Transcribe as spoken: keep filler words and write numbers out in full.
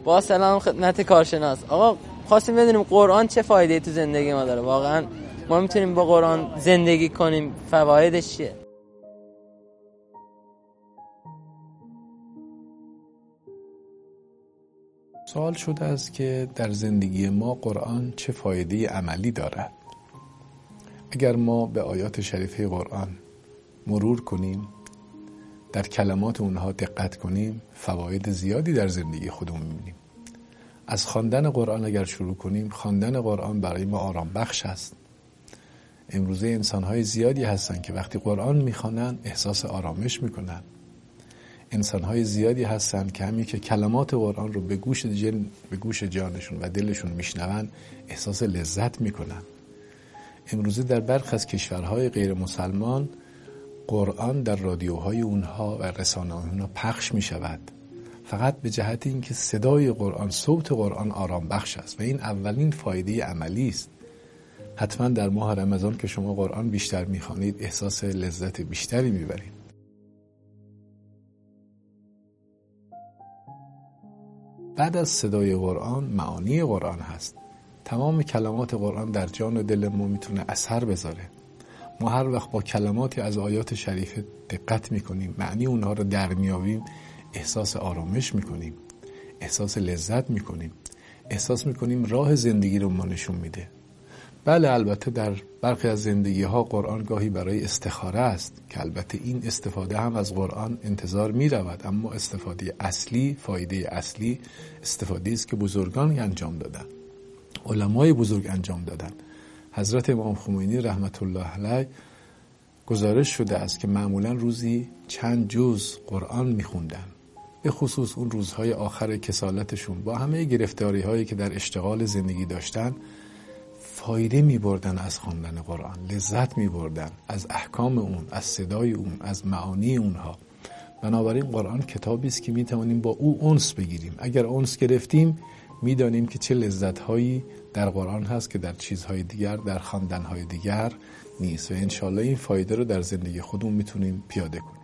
با سلام خدمت کارشناس. آقا خواستیم بدونیم قرآن چه فایده‌ای تو زندگی ما داره؟ واقعا ما میتونیم با قرآن زندگی کنیم؟ فوایدش چیه؟ سوال شده است که در زندگی ما قرآن چه فایده عملی دارد. اگر ما به آیات شریفه قرآن مرور کنیم، در کلمات اونها دقت کنیم، فواید زیادی در زندگی خودمون می‌بینیم. از خواندن قرآن اگر شروع کنیم، خواندن قرآن برای ما آرام بخش است. امروزه انسان‌های زیادی هستن که وقتی قرآن می‌خوانن احساس آرامش می‌کنن. انسان‌های زیادی هستن که همین که کلمات قرآن رو به گوش جن، به گوش جانشون و دلشون میشنون احساس لذت میکنن. امروزه در برخی از کشورهای غیر مسلمان قرآن در رادیوهای اونها و رسانه‌های اونها پخش میشود، فقط به جهت اینکه صدای قرآن، صوت قرآن آرام بخش است و این اولین فایده عملی است. حتما در ماه رمضان که شما قرآن بیشتر میخوانید احساس لذت بیشتری میبرید. بعد از صدای قرآن معانی قرآن هست. تمام کلمات قرآن در جان و دل ما میتونه اثر بذاره. ما هر وقت با کلماتی از آیات شریفه دقت میکنیم، معنی اونها رو در میابیم، احساس آرامش میکنیم، احساس لذت میکنیم، احساس میکنیم راه زندگی رو ما نشون میده. بله البته در برخی از زندگی ها قرآن گاهی برای استخاره است که البته این استفاده هم از قرآن انتظار می رود، اما استفاده اصلی، فایده اصلی استفاده است که بزرگان انجام دادن، علمای بزرگ انجام دادن. حضرت امام خمینی رحمت الله علیه گزارش شده است که معمولا روزی چند جز قرآن می خوندن، به خصوص اون روزهای آخر کسالتشون با همه گرفتاری هایی که در اشتغال زندگی داشتن فایده می بردن از خواندن قرآن، لذت می بردن از احکام اون، از صدای اون، از معانی اونها. بنابراین قرآن کتابی است که می توانیم با او انس بگیریم. اگر انس گرفتیم می دانیم که چه لذت هایی در قرآن هست که در چیزهای دیگر، در خواندن های دیگر نیست و انشالله این فایده رو در زندگی خودمون می تونیم پیاده کنیم.